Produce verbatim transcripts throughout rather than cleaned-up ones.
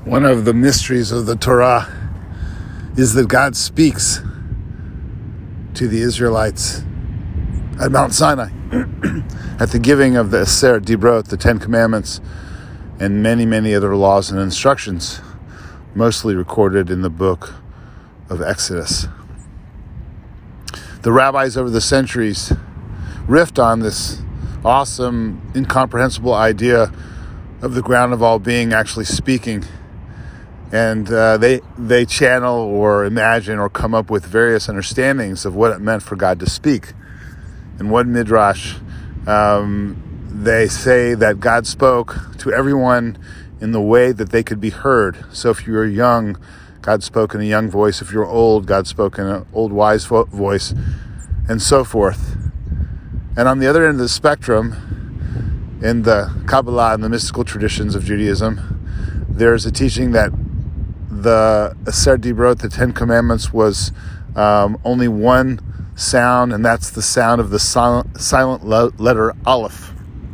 One of the mysteries of the Torah is that God speaks to the Israelites at Mount Sinai at the giving of the Aseret Dibrot, the Ten Commandments, and many, many other laws and instructions, mostly recorded in the book of Exodus. The rabbis over the centuries riffed on this awesome, incomprehensible idea of the ground of all being actually speaking. And uh, they they channel or imagine or come up with various understandings of what it meant for God to speak. In one midrash, um, they say that God spoke to everyone in the way that they could be heard. So if you were young, God spoke in a young voice. If you were old, God spoke in an old, wise vo- voice, and so forth. And on the other end of the spectrum, in the Kabbalah and the mystical traditions of Judaism, there's a teaching that the Aseret Dibrot, the Ten Commandments, was um, only one sound, and that's the sound of the silent, silent le- letter Aleph,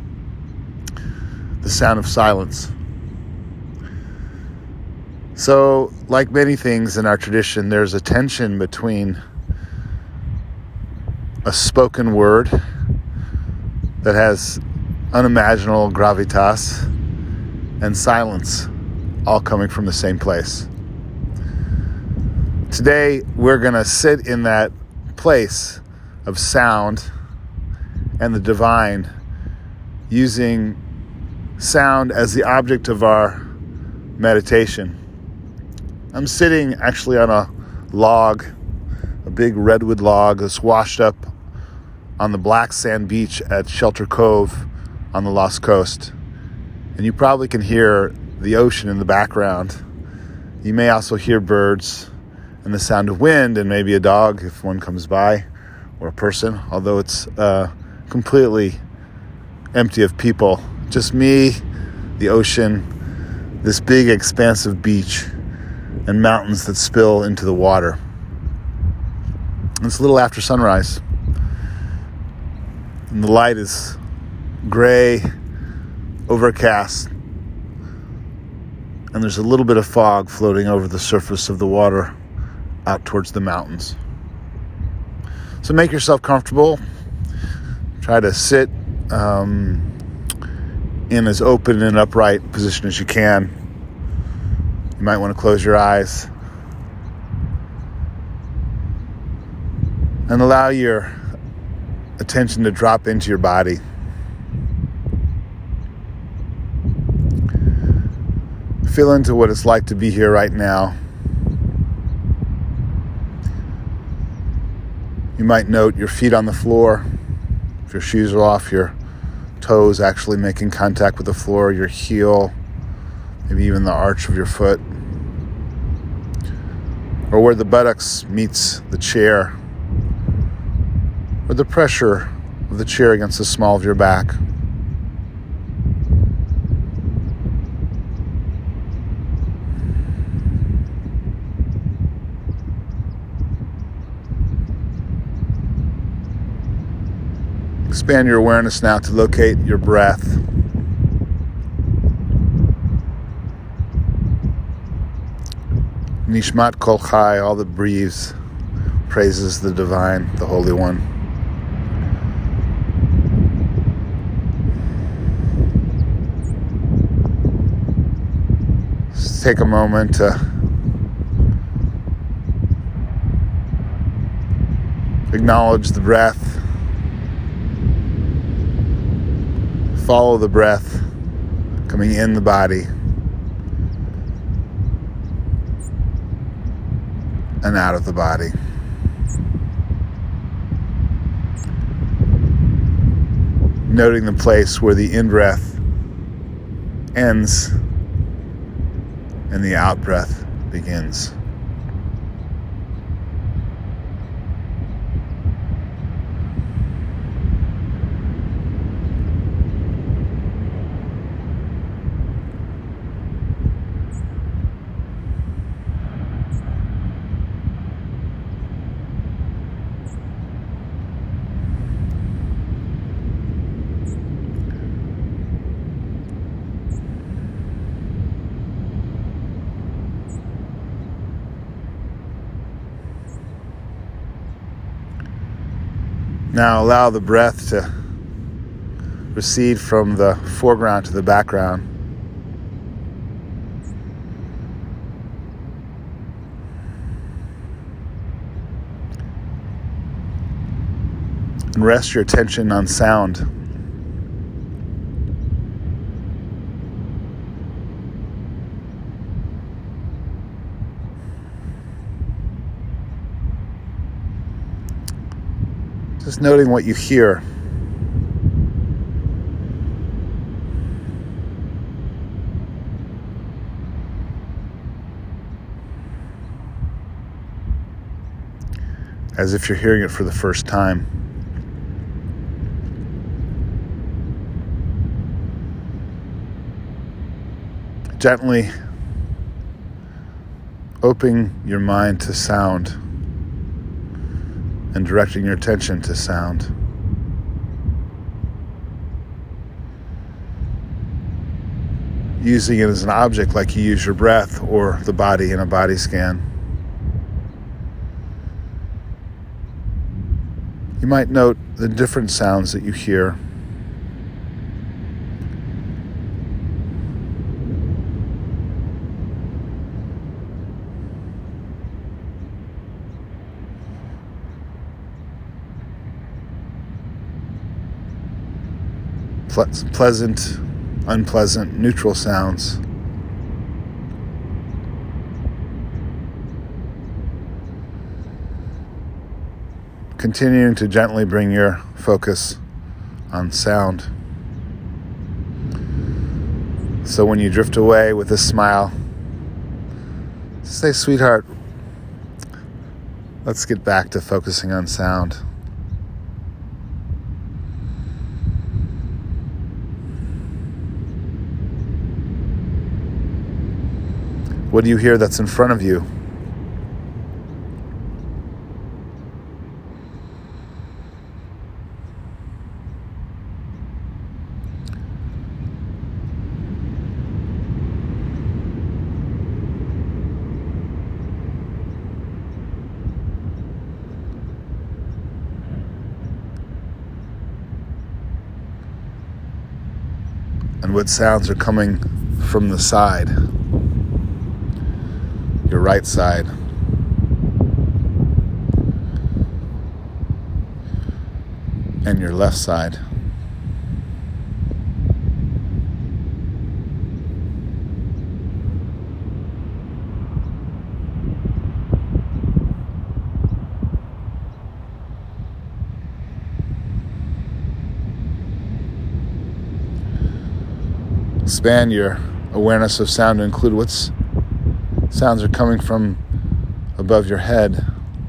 the sound of silence. So, like many things in our tradition, there's a tension between a spoken word that has unimaginable gravitas and silence, all coming from the same place. Today, we're going to sit in that place of sound and the divine, using sound as the object of our meditation. I'm sitting actually on a log, a big redwood log that's washed up on the black sand beach at Shelter Cove on the Lost Coast. And you probably can hear the ocean in the background. You may also hear birds and the sound of wind and maybe a dog if one comes by, or a person, although it's uh, completely empty of people. Just me, the ocean, this big expansive beach, and mountains that spill into the water. And it's a little after sunrise, and the light is gray, overcast, and there's a little bit of fog floating over the surface of the water out towards the mountains. So make yourself comfortable. Try to sit um, in as open and upright position as you can. You might want to close your eyes and allow your attention to drop into your body. Feel into what it's like to be here right now. You might note your feet on the floor. If your shoes are off, your toes actually making contact with the floor, your heel, maybe even the arch of your foot, or where the buttocks meets the chair, or the pressure of the chair against the small of your back. Expand your awareness now to locate your breath. Nishmat Kol Chai, all that breathes, praises the divine, the Holy One. Just take a moment to acknowledge the breath. Follow the breath coming in the body and out of the body. Noting the place where the in-breath ends and the out-breath begins. Now allow the breath to recede from the foreground to the background. And rest your attention on sound. Just noting what you hear. As if you're hearing it for the first time. Gently opening your mind to sound and directing your attention to sound. Using it as an object like you use your breath or the body in a body scan. You might note the different sounds that you hear. Pleasant, unpleasant, neutral sounds. Continuing to gently bring your focus on sound. So when you drift away with a smile, say, "Sweetheart, let's get back to focusing on sound." What do you hear that's in front of you? And what sounds are coming from the side? Your right side. And your left side. Expand your awareness of sound to include what's sounds are coming from above your head.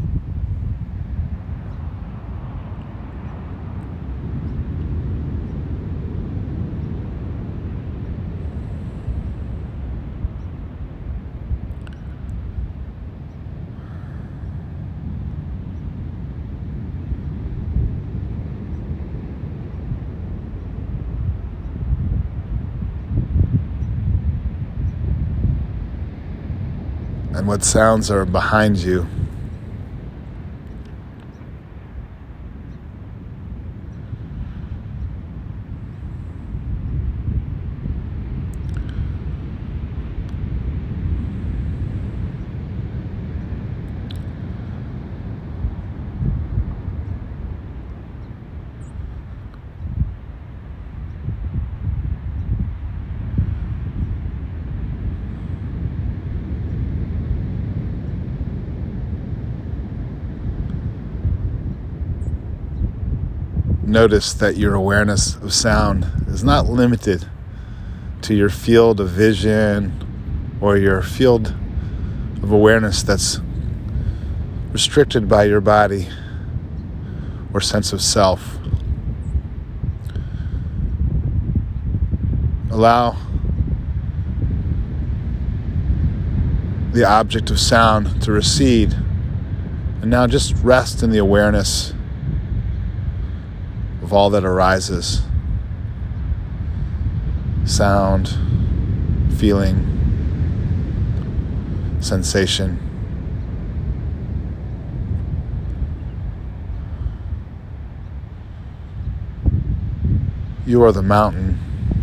And what sounds are behind you. Notice that your awareness of sound is not limited to your field of vision or your field of awareness that's restricted by your body or sense of self. Allow the object of sound to recede, and now just rest in the awareness of all that arises. Sound, feeling, sensation. You are the mountain.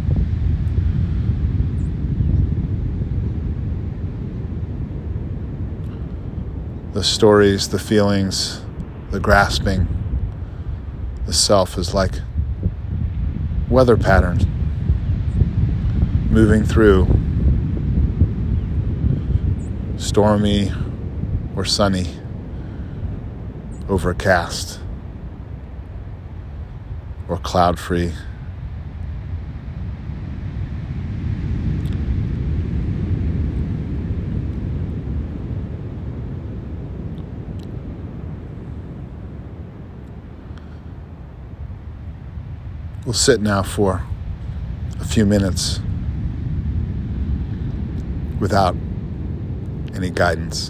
The stories, the feelings, the grasping, the self is like weather patterns moving through stormy or sunny, overcast or cloud-free. We'll sit now for a few minutes without any guidance.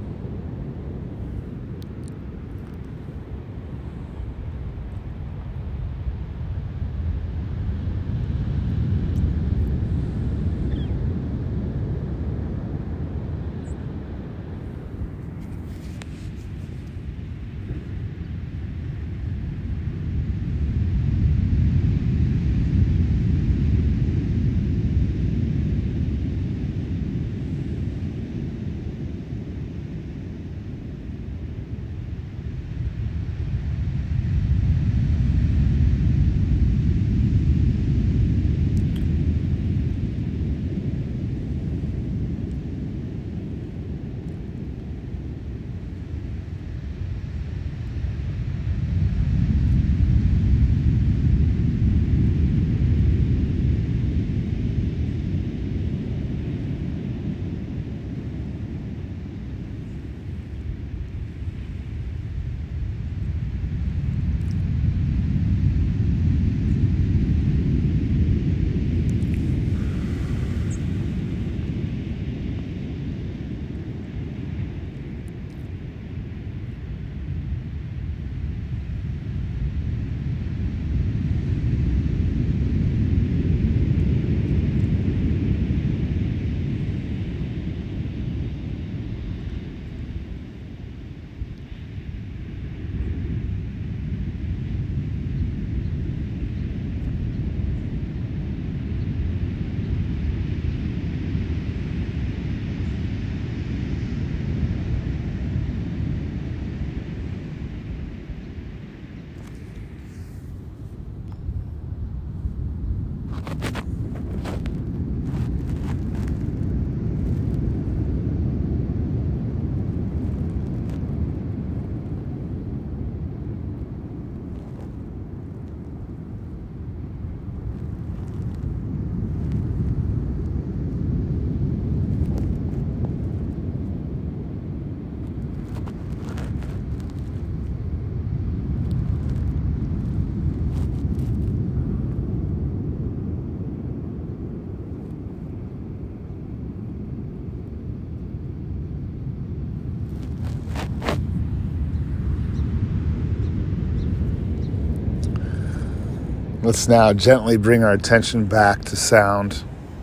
Let's now gently bring our attention back to sound.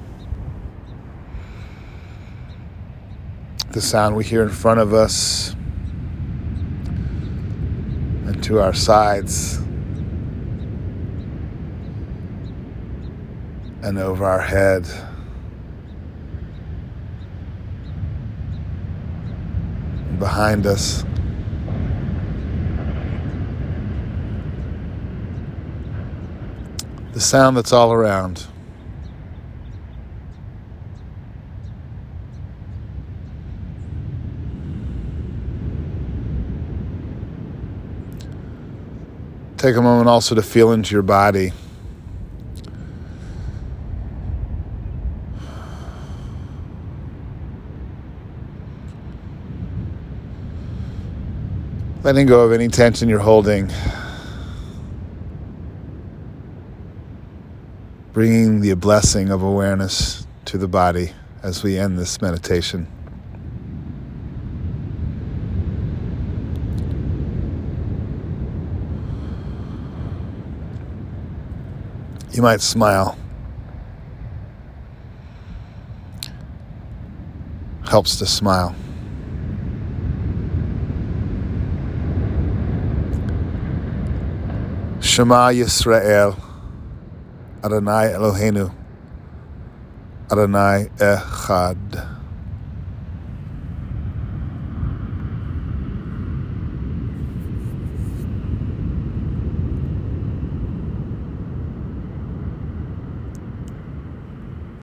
The sound we hear in front of us and to our sides and over our head. And behind us. The sound that's all around. Take a moment also to feel into your body. Letting go of any tension you're holding. Bringing the blessing of awareness to the body as we end this meditation. You might smile. Helps to smile. Shema Yisrael. Adonai Eloheinu, Adonai Echad.